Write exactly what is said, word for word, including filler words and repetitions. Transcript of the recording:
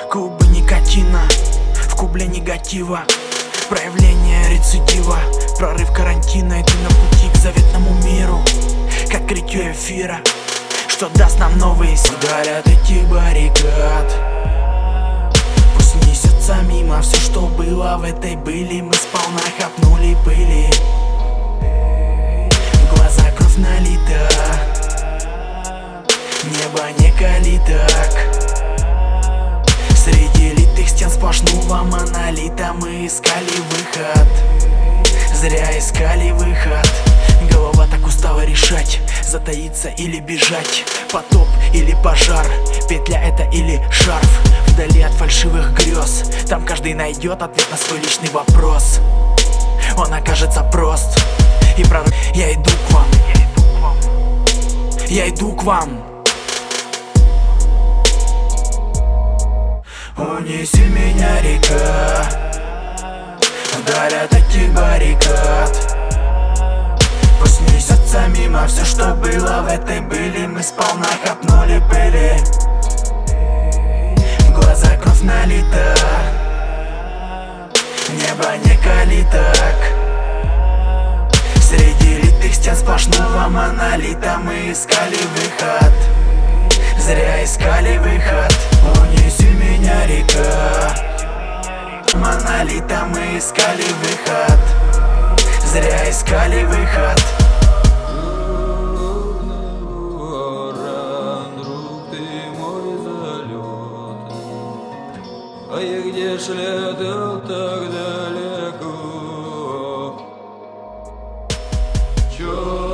Кубы никотина, в кубле негатива, проявление рецидива, прорыв карантина. И ты на пути к заветному миру, к открытию эфира, что даст нам новые силы. Вдаль от этих баррикад пусть несется мимо все, что было в этой были. Мы сполна хапнули пыли, в глаза кровь налита, небо не калиток. Среди литых стен сплошного монолита мы искали выход, зря искали выход. Голова так устала решать, затаиться или бежать, потоп или пожар, петля это или шарф. Вдали от фальшивых грез, там каждый найдет ответ на свой личный вопрос. Он окажется прост и прорыв. Я иду к вам, я иду к вам. Унеси меня, река, вдаль от этих баррикад. Пусть несется мимо все, что было в этой были. Мы сполна хапнули пыли, в глаза кровь налита, небо не калиток. Среди литых стен сплошного монолита мы искали выход, зря искали выход. Унеси меня, река, монолита мы искали выход, зря искали выход. Друг, ты мой залет, а я где ж летел так далеко? Чё